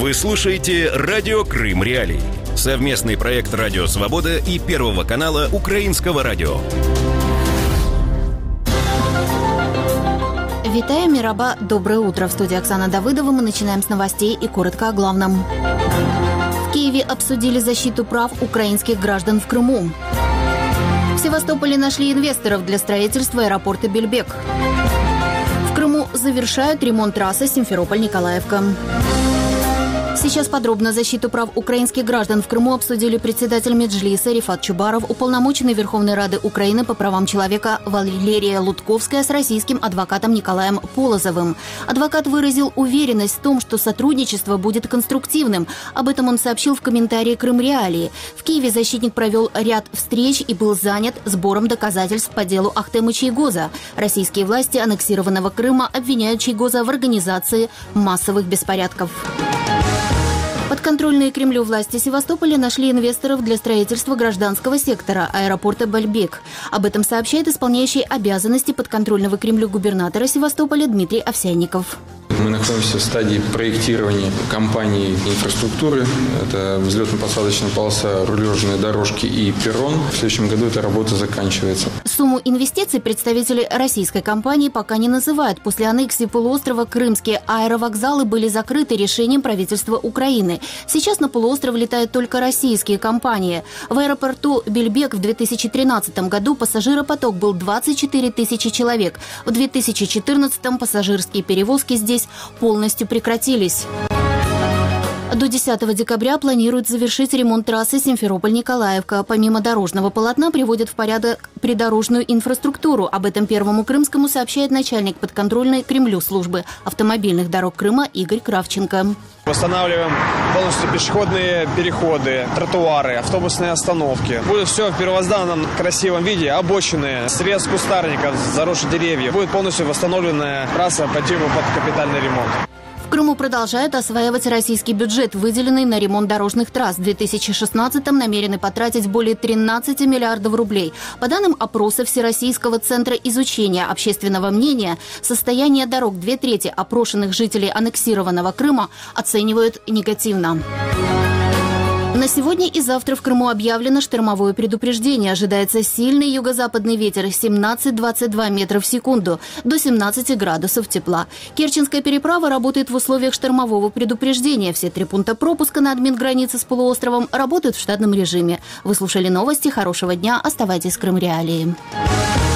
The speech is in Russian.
Вы слушаете «Радио Крым Реалии». Совместный проект «Радио Свобода» и Первого канала Украинского радио. Витаю, Мираба. Доброе утро. В студии Оксана Давыдова. Мы начинаем с новостей и коротко о главном. В Киеве обсудили защиту прав украинских граждан в Крыму. В Севастополе нашли инвесторов для строительства аэропорта Бельбек. В Крыму завершают ремонт трассы Симферополь-Николаевка. Сейчас подробно защиту прав украинских граждан в Крыму обсудили председатель Меджлиса Рифат Чубаров, уполномоченный Верховной Рады Украины по правам человека Валерия Лутковская с российским адвокатом Николаем Полозовым. Адвокат выразил уверенность в том, что сотрудничество будет конструктивным. Об этом он сообщил в комментарии «Крым Реалии». В Киеве защитник провел ряд встреч и был занят сбором доказательств по делу Ахтема Чийгоза. Российские власти аннексированного Крыма обвиняют Чийгоза в организации массовых беспорядков. Подконтрольные Кремлю власти Севастополя нашли инвесторов для строительства гражданского сектора аэропорта Бельбек. Об этом сообщает исполняющий обязанности подконтрольного Кремлю губернатора Севастополя Дмитрий Овсянников. Мы находимся в стадии проектирования компании инфраструктуры. Это взлетно-посадочная полоса, рулежные дорожки и перрон. В следующем году эта работа заканчивается. Сумму инвестиций представители российской компании пока не называют. После аннексии полуострова крымские аэровокзалы были закрыты решением правительства Украины. Сейчас на полуостров летают только российские компании. В аэропорту Бельбек в 2013 году пассажиропоток был 24 тысячи человек. В 2014 пассажирские перевозки здесь полностью прекратились. До 10 декабря планируют завершить ремонт трассы Симферополь-Николаевка. Помимо дорожного полотна приводят в порядок придорожную инфраструктуру. Об этом Первому Крымскому сообщает начальник подконтрольной Кремлю службы автомобильных дорог Крыма Игорь Кравченко. Восстанавливаем полностью пешеходные переходы, тротуары, автобусные остановки. Будет все в первозданном красивом виде, обочины, срез кустарников, заросшие деревья. Будет полностью восстановленная трасса по типу под капитальный ремонт. В Крыму продолжают осваивать российский бюджет, выделенный на ремонт дорожных трасс. В 2016-м намерены потратить более 13 миллиардов рублей. По данным опроса Всероссийского центра изучения общественного мнения, состояние дорог 2/3 опрошенных жителей аннексированного Крыма оценивают негативно. На сегодня и завтра в Крыму объявлено штормовое предупреждение. Ожидается сильный юго-западный ветер 17-22 метра в секунду, до 17 градусов тепла. Керченская переправа работает в условиях штормового предупреждения. Все 3 пункта пропуска на админгранице с полуостровом работают в штатном режиме. Вы слушали новости. Хорошего дня. Оставайтесь с Крым Реалии.